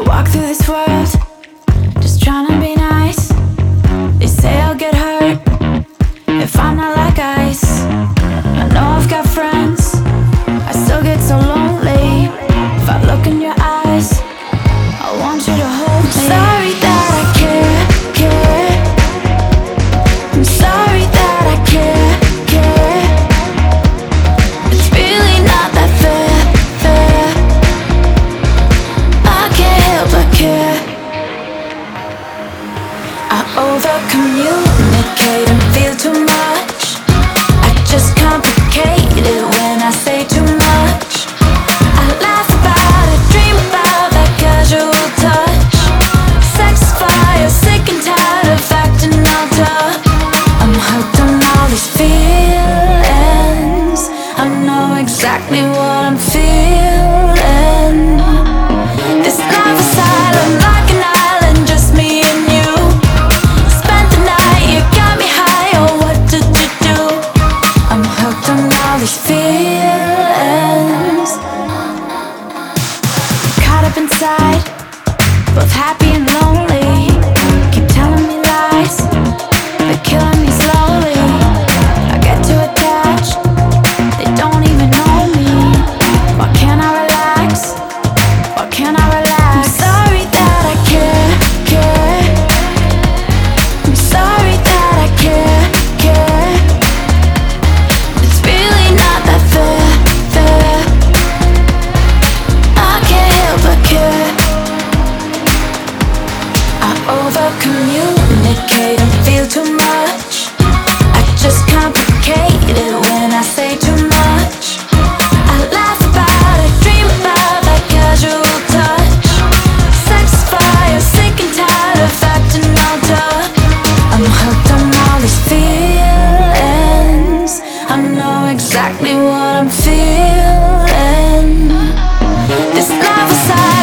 walk through this world just trying to be nice. They say I'll get hurt if I'm not like ice. I know I've got friends, I still get so lonely. If I look in your eyes, I want you to hold me. Sorry that I care. I'm sorry that I care. It's really not that fair. I can't help but care. I overcommunicate and feel too much. I just complicate it when I say too much. I laugh about it, dream about that casual touch. Sex fire, sick and tired of acting all tough. I'm hooked on all these feelings. I know exactly what I'm feeling. This life is silent like an island, just me and you. Spent the night, you got me high, oh what did you do? I'm hooked on all these feelings. Caught up inside, both happy and lonely. Keep telling me lies, they're killing me slowly. I get too attached, they don't even know me. Why can't I relax? Why can't I relax? I'm sorry that I care. I'm sorry that I care. It's really not that fair. I can't help but care. I overcommunicate and feel too much. I just complicate it when I say too much. I laugh about it, dream about that casual touch. Sex fire, sick and tired of acting all tough. I'm hooked on all these feelings. I know exactly what I'm feeling. This life is silent